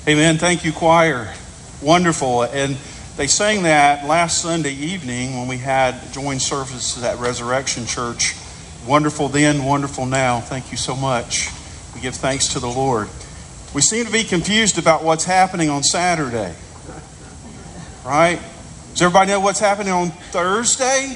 Amen. Thank you, choir. Wonderful. And they sang that last Sunday evening when we had joint services at Resurrection Church. Wonderful then, wonderful now. Thank you so much. We give thanks to the Lord. We seem to be confused about what's happening on Saturday. Right? Does everybody know what's happening on Thursday?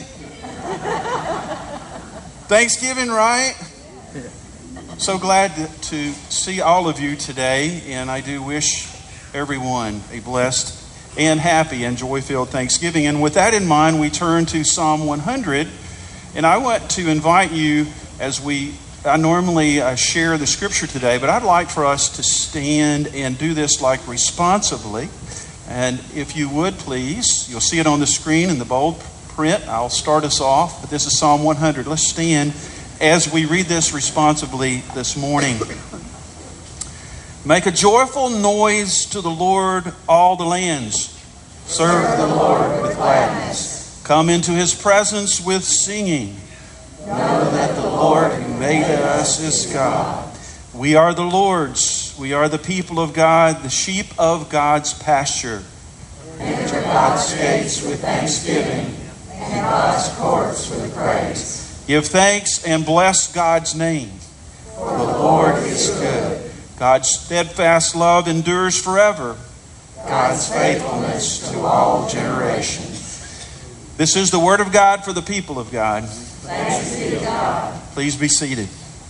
Thanksgiving, right? So glad to see all of you today, and I do wish everyone a blessed and happy and joy-filled Thanksgiving. And with that in mind, we turn to Psalm 100, and I want to invite you, as I normally share the scripture today, but I'd like for us to stand and do this like responsibly. And if you would, please, you'll see it on the screen in the bold print. I'll start us off, but this is Psalm 100. Let's stand as we read this responsibly this morning. Make a joyful noise to the Lord, all the lands. Serve the Lord with gladness. Come into his presence with singing. Know that the Lord who made us is God. We are the Lord's. We are the people of God, the sheep of God's pasture. Enter God's gates with thanksgiving and God's courts with praise. Give thanks and bless God's name. For the Lord is good. God's steadfast love endures forever. God's faithfulness to all generations. This is the word of God for the people of God. Thanks be to God. Please be seated.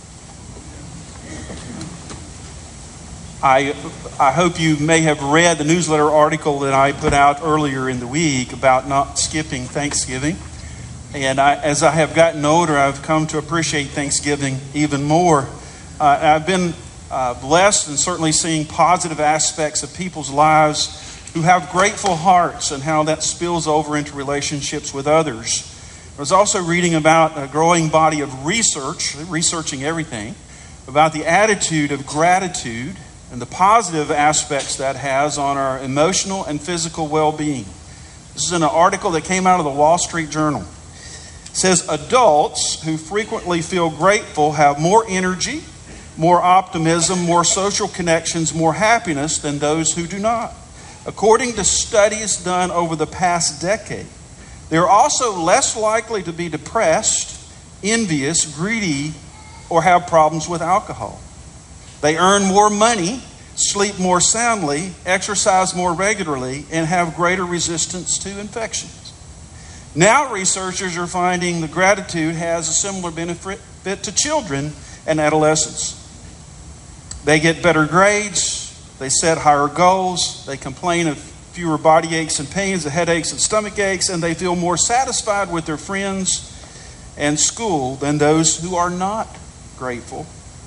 I hope you may have read the newsletter article that I put out earlier in the week about not skipping Thanksgiving. And as I have gotten older, I've come to appreciate Thanksgiving even more. I've been blessed and certainly seeing positive aspects of people's lives who have grateful hearts and how that spills over into relationships with others. I was also reading about a growing body of researching everything, about the attitude of gratitude and the positive aspects that has on our emotional and physical well-being. This is an article that came out of the Wall Street Journal. It says, adults who frequently feel grateful have more energy, more optimism, more social connections, more happiness than those who do not. According to studies done over the past decade, they're also less likely to be depressed, envious, greedy, or have problems with alcohol. They earn more money, sleep more soundly, exercise more regularly, and have greater resistance to infections. Now researchers are finding that gratitude has a similar benefit to children and adolescents. They get better grades, they set higher goals, they complain of fewer body aches and pains, the headaches and stomach aches, and they feel more satisfied with their friends and school than those who are not grateful.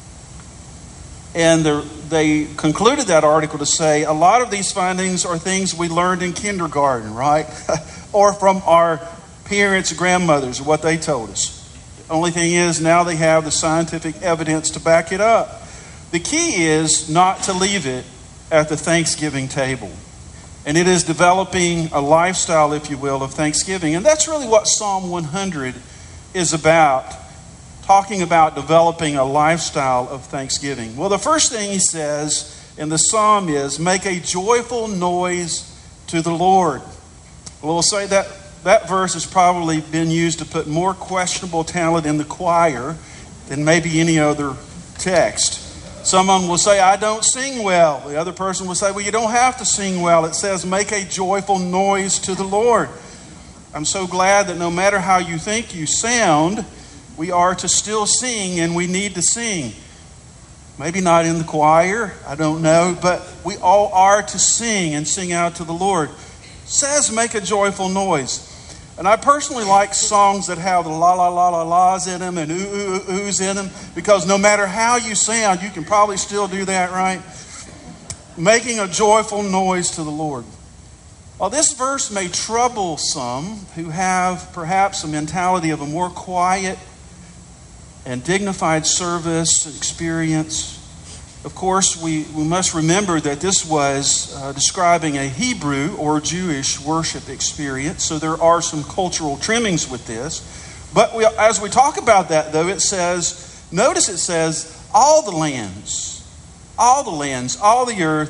And they concluded that article to say a lot of these findings are things we learned in kindergarten, right? Or from our parents' grandmothers, what they told us. The only thing is now they have the scientific evidence to back it up. The key is not to leave it at the Thanksgiving table. And it is developing a lifestyle, if you will, of Thanksgiving. And that's really what Psalm 100 is about. Talking about developing a lifestyle of Thanksgiving. Well, the first thing he says in the psalm is, make a joyful noise to the Lord. Well, we'll say that verse has probably been used to put more questionable talent in the choir than maybe any other text. Someone will say, I don't sing well. The other person will say, well, you don't have to sing well. It says, make a joyful noise to the Lord. I'm so glad that no matter how you think you sound, we are to still sing, and we need to sing. Maybe not in the choir, I don't know, but we all are to sing and sing out to the Lord. It says make a joyful noise. And I personally like songs that have the la la la la la's in them and ooh ooh ooh's in them, because no matter how you sound, you can probably still do that, right? Making a joyful noise to the Lord. While this verse may trouble some who have perhaps a mentality of a more quiet and dignified service experience, of course, we must remember that this was describing a Hebrew or Jewish worship experience. So there are some cultural trimmings with this. But as we talk about that, though, it says, notice it says, all the lands, all the earth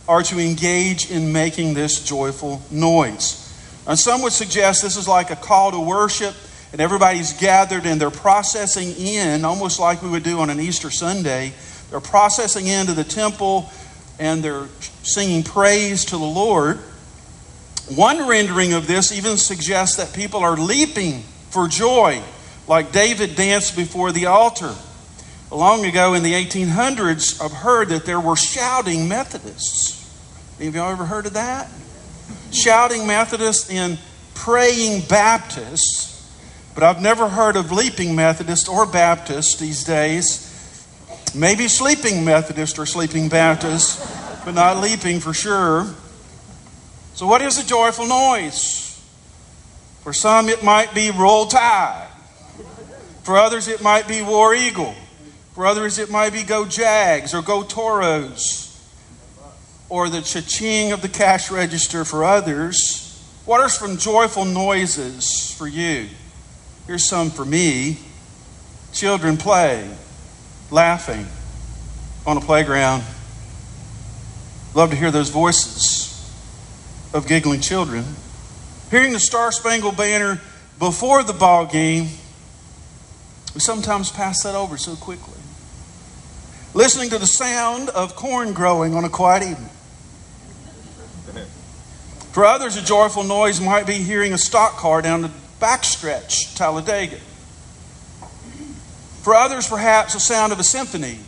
are to engage in making this joyful noise. And some would suggest this is like a call to worship, and everybody's gathered and they're processing in, almost like we would do on an Easter Sunday. They're processing into the temple and they're singing praise to the Lord. One rendering of this even suggests that people are leaping for joy, like David danced before the altar. Long ago in the 1800s, I've heard that there were shouting Methodists. Any of y'all ever heard of that? Shouting Methodists and praying Baptists. But I've never heard of leaping Methodist or Baptist these days. Maybe sleeping Methodist or sleeping Baptist, but not leaping for sure. So what is a joyful noise? For some it might be Roll Tide. For others it might be War Eagle. For others it might be Go Jags or Go Toros. Or the cha-ching of the cash register for others. What are some joyful noises for you? Here's some for me. Children play, laughing on a playground. Love to hear those voices of giggling children. Hearing the Star-Spangled Banner before the ball game. We sometimes pass that over so quickly. Listening to the sound of corn growing on a quiet evening. For others, a joyful noise might be hearing a stock car down the backstretch, Talladega. For others, perhaps the sound of a symphony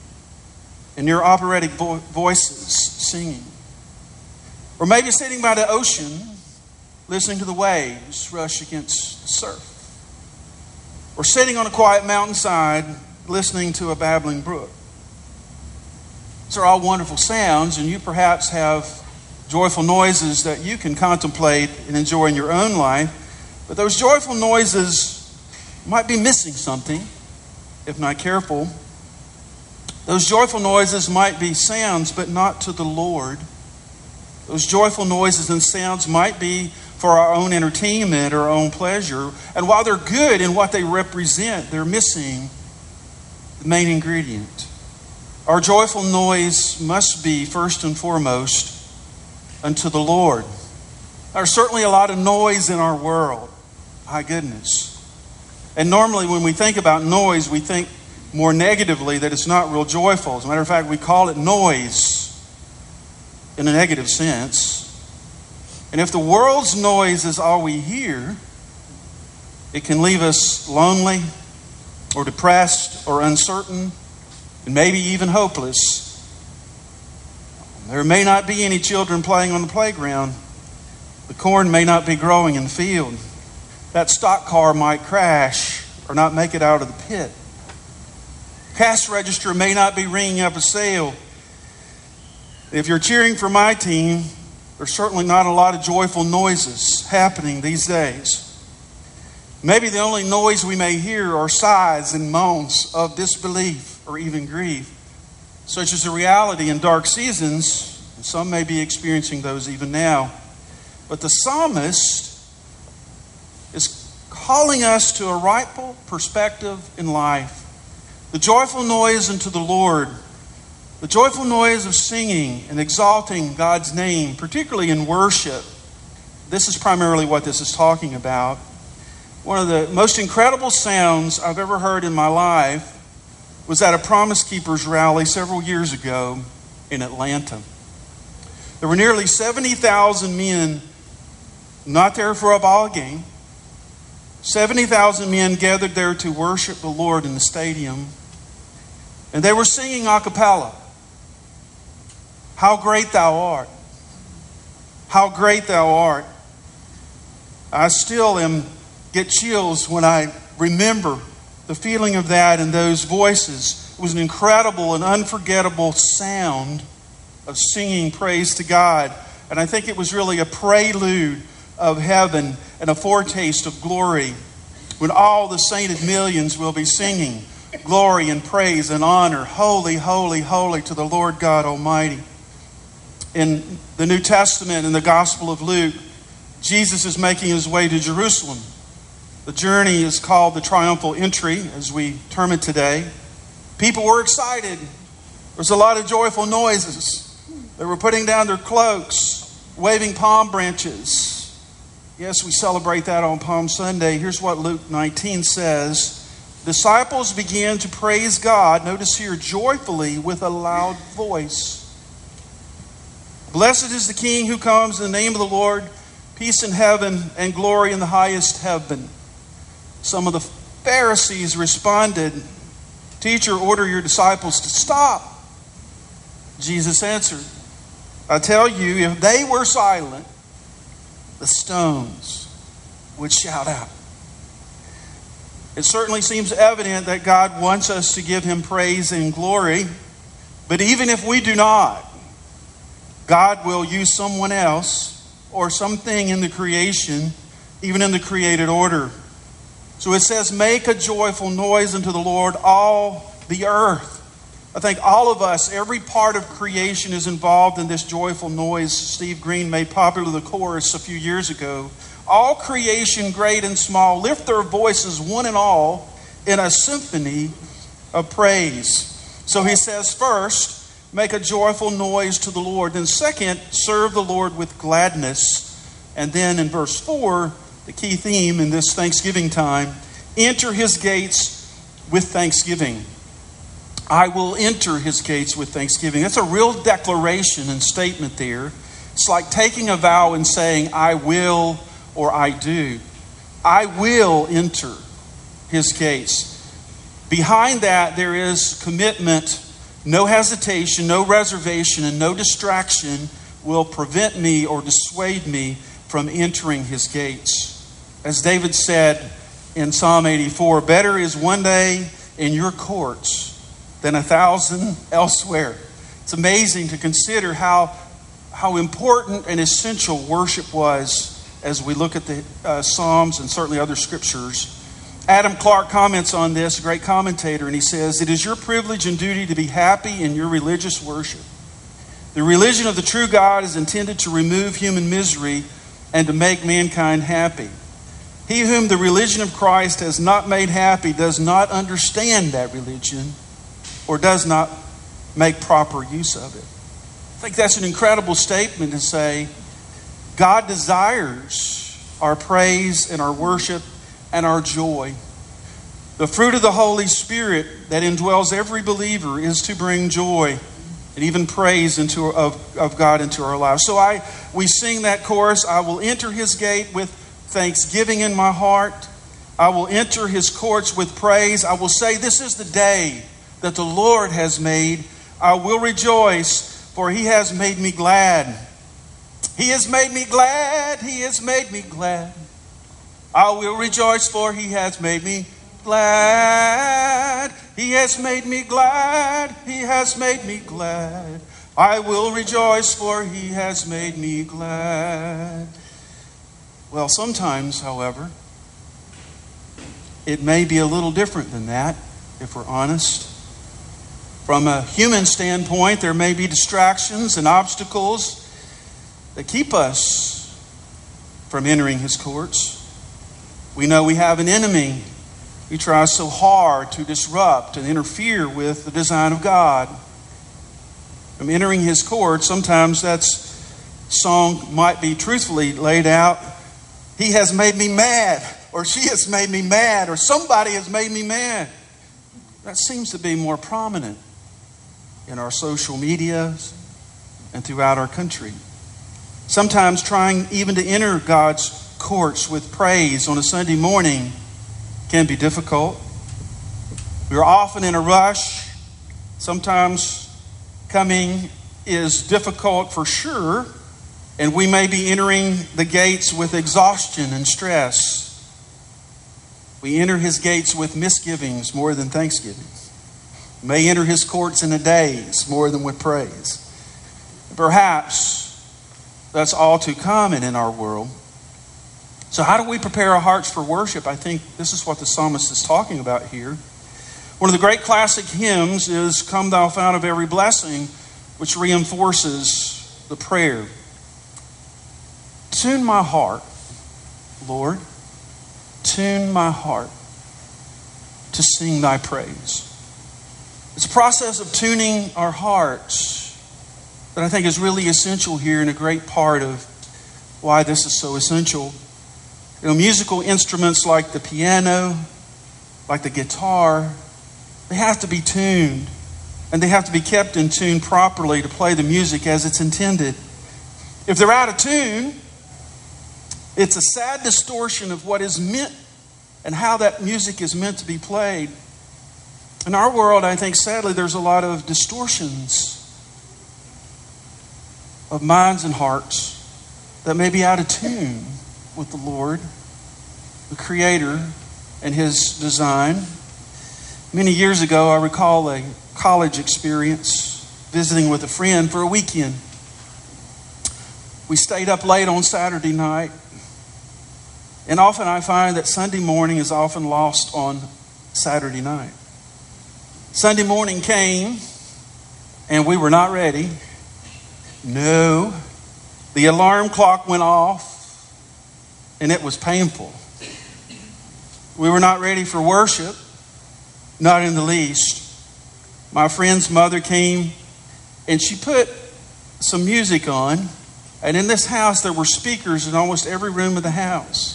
and your operatic voices singing. Or maybe sitting by the ocean, listening to the waves rush against the surf. Or sitting on a quiet mountainside, listening to a babbling brook. These are all wonderful sounds, and you perhaps have joyful noises that you can contemplate and enjoy in your own life. But those joyful noises might be missing something if not careful. Those joyful noises might be sounds, but not to the Lord. Those joyful noises and sounds might be for our own entertainment or our own pleasure. And while they're good in what they represent, they're missing the main ingredient. Our joyful noise must be, first and foremost, unto the Lord. There's certainly a lot of noise in our world. My goodness. And normally when we think about noise, we think more negatively that it's not real joyful. As a matter of fact, we call it noise in a negative sense. And if the world's noise is all we hear, it can leave us lonely or depressed or uncertain and maybe even hopeless. There may not be any children playing on the playground. The corn may not be growing in the field. That stock car might crash or not make it out of the pit. Cash register may not be ringing up a sale. If you're cheering for my team, there's certainly not a lot of joyful noises happening these days. Maybe the only noise we may hear are sighs and moans of disbelief or even grief, such as the reality in dark seasons, and some may be experiencing those even now. But the psalmist is calling us to a rightful perspective in life. The joyful noise unto the Lord, the joyful noise of singing and exalting God's name, particularly in worship. This is primarily what this is talking about. One of the most incredible sounds I've ever heard in my life was at a Promise Keepers rally several years ago in Atlanta. There were nearly 70,000 men not there for a ball game. 70,000 men gathered there to worship the Lord in the stadium. And they were singing a cappella. How great thou art. How great thou art. I still get chills when I remember the feeling of that and those voices. It was an incredible and unforgettable sound of singing praise to God. And I think it was really a prelude of heaven and a foretaste of glory when all the sainted millions will be singing glory and praise and honor. Holy, holy, holy to the Lord God Almighty. In the New Testament, in the Gospel of Luke, Jesus is making his way to Jerusalem. The journey is called the triumphal entry, as we term it today. People were excited. There's a lot of joyful noises. They were putting down their cloaks, waving palm branches. Yes, we celebrate that on Palm Sunday. Here's what Luke 19 says. Disciples began to praise God, notice here, joyfully with a loud voice. Blessed is the King who comes in the name of the Lord, peace in heaven and glory in the highest heaven. Some of the Pharisees responded, Teacher, order your disciples to stop. Jesus answered, I tell you, if they were silent, the stones would shout out. It certainly seems evident that God wants us to give Him praise and glory. But even if we do not, God will use someone else or something in the creation, even in the created order. So it says, make a joyful noise unto the Lord, all the earth. I think all of us, every part of creation is involved in this joyful noise. Steve Green made popular the chorus a few years ago. All creation, great and small, lift their voices, one and all, in a symphony of praise. So he says, first, make a joyful noise to the Lord. Then second, serve the Lord with gladness. And then in verse 4, the key theme in this Thanksgiving time, enter His gates with thanksgiving. I will enter His gates with thanksgiving. That's a real declaration and statement there. It's like taking a vow and saying, I will or I do. I will enter His gates. Behind that, there is commitment, no hesitation, no reservation, and no distraction will prevent me or dissuade me from entering His gates. As David said in Psalm 84, better is one day in your courts than 1,000 elsewhere. It's amazing to consider how important and essential worship was as we look at the Psalms and certainly other scriptures. Adam Clark comments on this, a great commentator, and he says, it is your privilege and duty to be happy in your religious worship. The religion of the true God is intended to remove human misery and to make mankind happy. He whom the religion of Christ has not made happy does not understand that religion or does not make proper use of it. I think that's an incredible statement to say God desires our praise and our worship and our joy. The fruit of the Holy Spirit that indwells every believer is to bring joy and even praise of God into our lives. So we sing that chorus, I will enter His gate with thanksgiving in my heart. I will enter His courts with praise. I will say, this is the day that the Lord has made. I will rejoice, for He has made me glad. He has made me glad. He has made me glad. I will rejoice, for He has made me glad. He has made me glad. He has made me glad. I will rejoice, for He has made me glad. Well, sometimes, however, it may be a little different than that, if we're honest. From a human standpoint, there may be distractions and obstacles that keep us from entering His courts. We know we have an enemy who tries so hard to disrupt and interfere with the design of God. From entering His courts, sometimes that song might be truthfully laid out. He has made me mad, or she has made me mad, or somebody has made me mad. That seems to be more prominent in our social medias and throughout our country. Sometimes trying even to enter God's courts with praise on a Sunday morning can be difficult. We're often in a rush. Sometimes coming is difficult for sure, and we may be entering the gates with exhaustion and stress. We enter His gates with misgivings more than thanksgivings. We may enter His courts in a daze more than with praise. Perhaps that's all too common in our world. So how do we prepare our hearts for worship? I think this is what the psalmist is talking about here. One of the great classic hymns is Come Thou Fount of Every Blessing, which reinforces the prayer. Tune my heart, Lord. Tune my heart to sing Thy praise. It's a process of tuning our hearts that I think is really essential here and a great part of why this is so essential. Musical instruments like the piano, like the guitar, they have to be tuned, and they have to be kept in tune properly to play the music as it's intended. If they're out of tune, it's a sad distortion of what is meant and how that music is meant to be played. In our world, I think, sadly, there's a lot of distortions of minds and hearts that may be out of tune with the Lord, the Creator, and His design. Many years ago, I recall a college experience visiting with a friend for a weekend. We stayed up late on Saturday night, and often I find that Sunday morning is often lost on Saturday night. Sunday morning came, and we were not ready. No, the alarm clock went off, and it was painful. We were not ready for worship, not in the least. My friend's mother came, and she put some music on, and in this house there were speakers in almost every room of the house.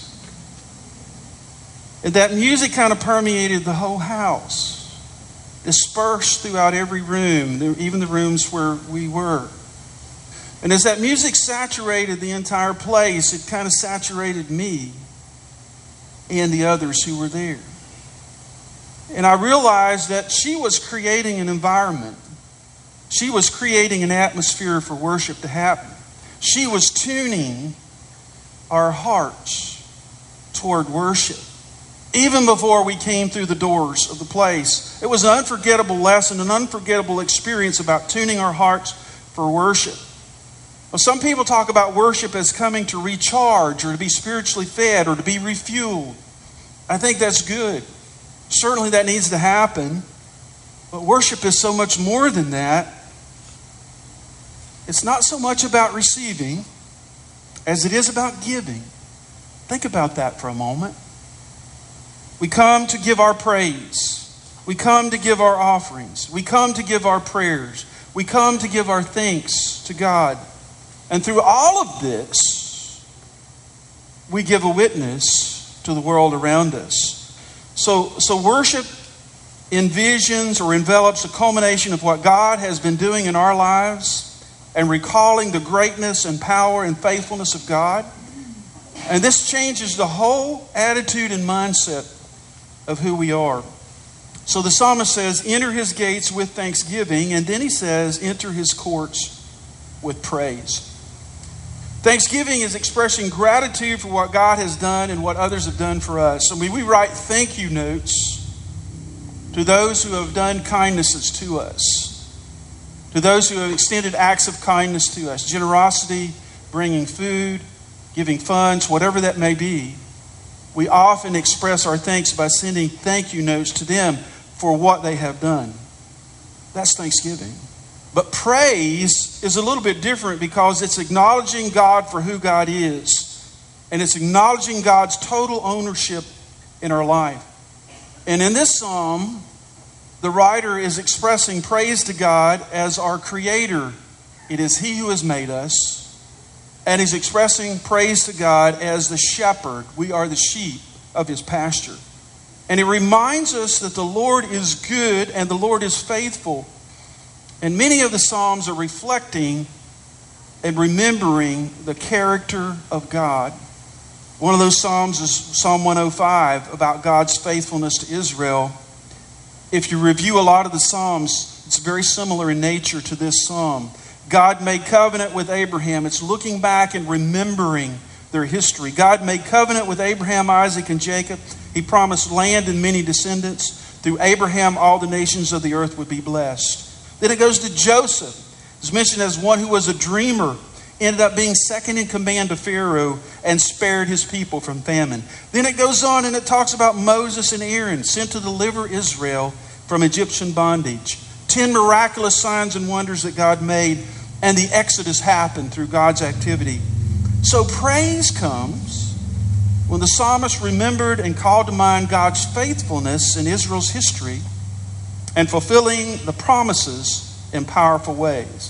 And that music kind of permeated the whole house, dispersed throughout every room, even the rooms where we were. And as that music saturated the entire place, it kind of saturated me and the others who were there. And I realized that she was creating an environment. She was creating an atmosphere for worship to happen. She was tuning our hearts toward worship. Even before we came through the doors of the place, it was an unforgettable lesson, an unforgettable experience about tuning our hearts for worship. Well, some people talk about worship as coming to recharge or to be spiritually fed or to be refueled. I think that's good. Certainly that needs to happen. But worship is so much more than that. It's not so much about receiving as it is about giving. Think about that for a moment. We come to give our praise. We come to give our offerings. We come to give our prayers. We come to give our thanks to God. And through all of this, we give a witness to the world around us. So worship envisions or envelops a culmination of what God has been doing in our lives and recalling the greatness and power and faithfulness of God. And this changes the whole attitude and mindset of who we are. So the psalmist says, enter His gates with thanksgiving, and then he says, enter His courts with praise. Thanksgiving is expressing gratitude for what God has done and what others have done for us. I mean, we write thank you notes to those who have done kindnesses to us, to those who have extended acts of kindness to us, generosity, bringing food, giving funds, whatever that may be. We often express our thanks by sending thank you notes to them for what they have done. That's Thanksgiving. But praise is a little bit different because it's acknowledging God for who God is. And it's acknowledging God's total ownership in our life. And in this psalm, the writer is expressing praise to God as our Creator. It is He who has made us. And he's expressing praise to God as the shepherd. We are the sheep of His pasture. And he reminds us that the Lord is good and the Lord is faithful. And many of the Psalms are reflecting and remembering the character of God. One of those Psalms is Psalm 105 about God's faithfulness to Israel. If you review a lot of the Psalms, it's very similar in nature to this Psalm. God made covenant with Abraham. It's looking back and remembering their history. God made covenant with Abraham, Isaac, and Jacob. He promised land and many descendants. Through Abraham, all the nations of the earth would be blessed. Then it goes to Joseph. It's mentioned as one who was a dreamer, ended up being second in command to Pharaoh and spared his people from famine. Then it goes on and it talks about Moses and Aaron sent to deliver Israel from Egyptian bondage. 10 miraculous signs and wonders that God made, and the Exodus happened through God's activity. So praise comes when the psalmist remembered and called to mind God's faithfulness in Israel's history and fulfilling the promises in powerful ways.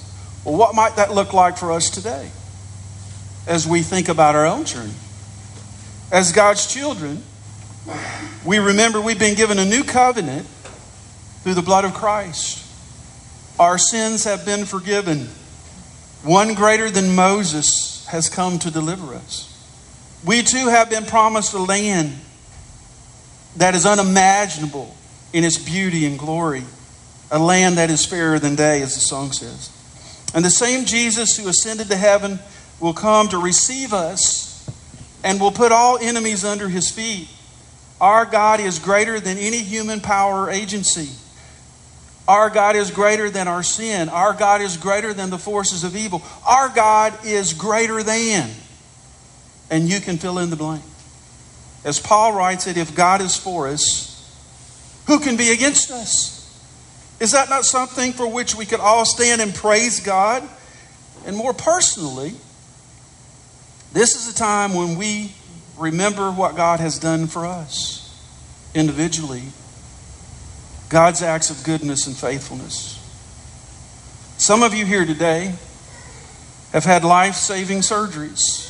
Well, what might that look like for us today as we think about our own journey? As God's children, we remember we've been given a new covenant through the blood of Christ. Our sins have been forgiven. One greater than Moses has come to deliver us. We too have been promised a land that is unimaginable in its beauty and glory. A land that is fairer than day, as the song says. And the same Jesus who ascended to heaven will come to receive us and will put all enemies under his feet. Our God is greater than any human power or agency. Our God is greater than our sin. Our God is greater than the forces of evil. Our God is greater than. And you can fill in the blank. As Paul writes it, if God is for us, who can be against us? Is that not something for which we could all stand and praise God? And more personally, this is a time when we remember what God has done for us individually. God's acts of goodness and faithfulness. Some of you here today have had life-saving surgeries.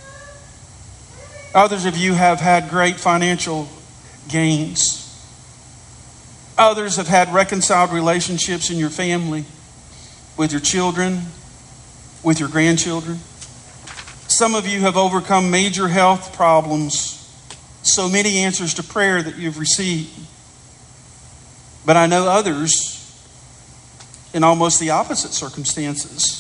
Others of you have had great financial gains. Others have had reconciled relationships in your family, with your children, with your grandchildren. Some of you have overcome major health problems, so many answers to prayer that you've received. But I know others in almost the opposite circumstances.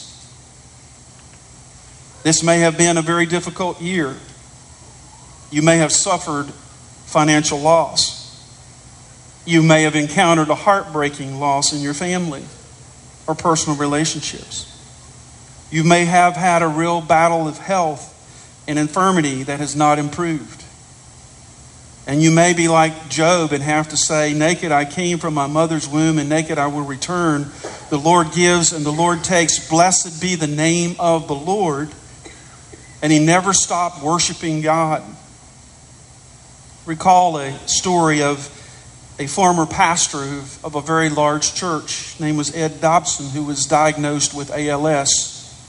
This may have been a very difficult year. You may have suffered financial loss. You may have encountered a heartbreaking loss in your family or personal relationships. You may have had a real battle of health and infirmity that has not improved. And you may be like Job and have to say, naked I came from my mother's womb and naked I will return. The Lord gives and the Lord takes. Blessed be the name of the Lord. And he never stopped worshiping God. Recall a story of a former pastor of a very large church. His name was Ed Dobson, who was diagnosed with ALS.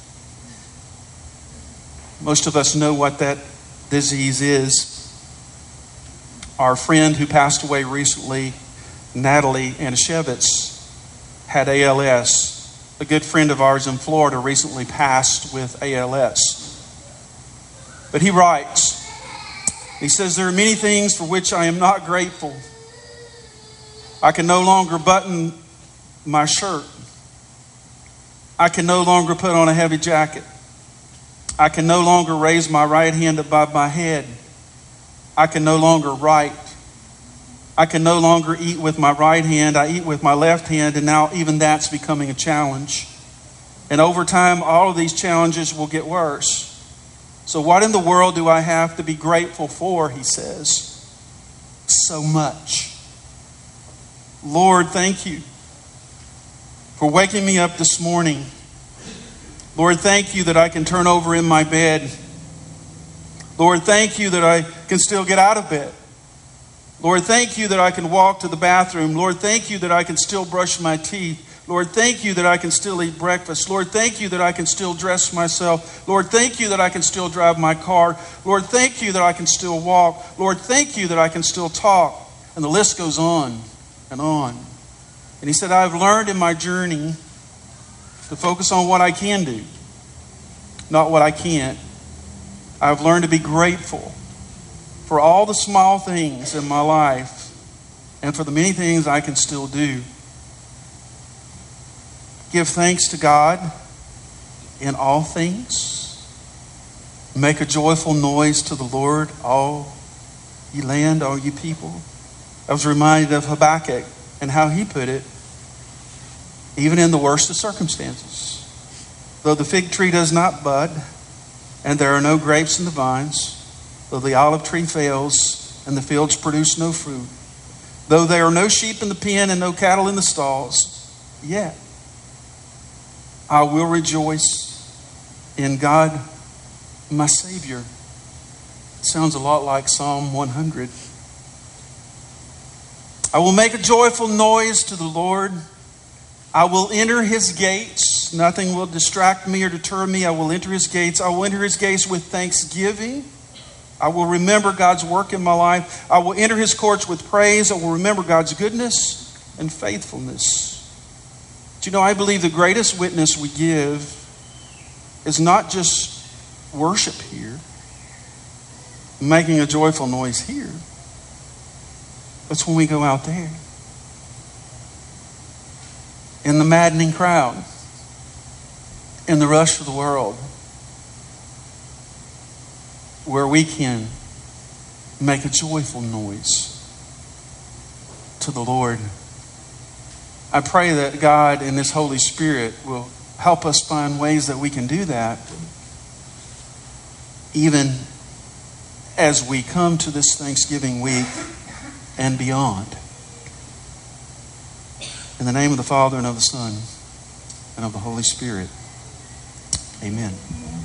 Most of us know what that disease is. Our friend who passed away recently, Natalie Anashevitz, had ALS. A good friend of ours in Florida recently passed with ALS. But he writes, he says, there are many things for which I am not grateful. I can no longer button my shirt. I can no longer put on a heavy jacket. I can no longer raise my right hand above my head. I can no longer write. I can no longer eat with my right hand. I eat with my left hand, and now even that's becoming a challenge. And over time, all of these challenges will get worse. So what in the world do I have to be grateful for, he says? So much. Lord, thank you for waking me up this morning. Lord, thank you that I can turn over in my bed. Lord, thank you that I can still get out of bed. Lord, thank you that I can walk to the bathroom. Lord, thank you that I can still brush my teeth. Lord, thank you that I can still eat breakfast. Lord, thank you that I can still dress myself. Lord, thank you that I can still drive my car. Lord, thank you that I can still walk. Lord, thank you that I can still talk. And the list goes on and on. And he said, I've learned in my journey to focus on what I can do, not what I can't. I've learned to be grateful for all the small things in my life and for the many things I can still do. Give thanks to God in all things. Make a joyful noise to the Lord, all ye land, all ye people. I was reminded of Habakkuk and how he put it, even in the worst of circumstances. Though the fig tree does not bud, and there are no grapes in the vines, though the olive tree fails, and the fields produce no fruit, though there are no sheep in the pen and no cattle in the stalls, yet I will rejoice in God, my Savior. It sounds a lot like Psalm 100. I will make a joyful noise to the Lord. I will enter his gates. Nothing will distract me or deter me. I will enter his gates. I will enter his gates with thanksgiving. I will remember God's work in my life. I will enter his courts with praise. I will remember God's goodness and faithfulness. Do you know, I believe the greatest witness we give is not just worship here, making a joyful noise here. It's when we go out there in the maddening crowd, in the rush of the world, where we can make a joyful noise to the Lord. I pray that God and His Holy Spirit will help us find ways that we can do that, even as we come to this Thanksgiving week and beyond. In the name of the Father, and of the Son, and of the Holy Spirit. Amen.